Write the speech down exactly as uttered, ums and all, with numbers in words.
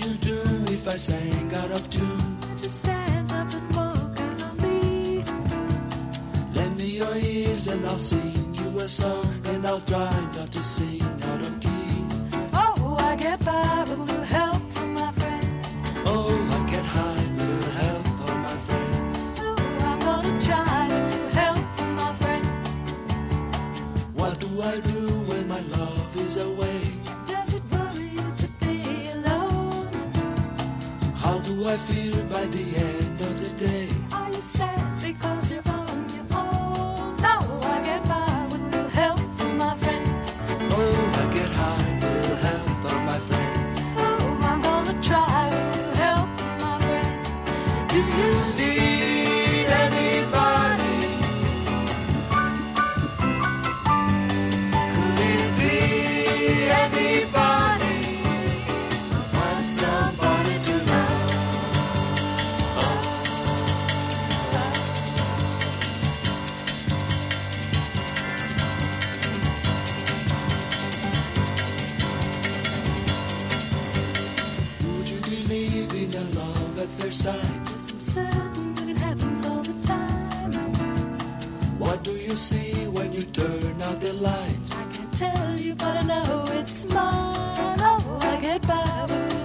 you do if I sang out of tune? Just stand up and walk out on me. Lend me your ears and I'll sing you a song, and I'll try not to sing out of key. Oh, I get by with a little help from my friends. Oh, I get high with a little help from my friends. Oh, I'm gonna try with a little help from my friends. What do I do when my love is away? Does it worry you to be alone? How do I feel by the end of the day? Are you sad because you're on your own? No, I get by with a little help from my friends. Oh, I get high with a little help from my friends. Oh, I'm gonna try with a little help from my friends. Do you need anybody? Could it be anybody? Want somebody to love? Oh. Would you believe in a love at first sight? Yes, I'm certain that it happens all the time. What do you see when you turn out the light? I can't tell you, but I know it's mine. Oh, I get by with a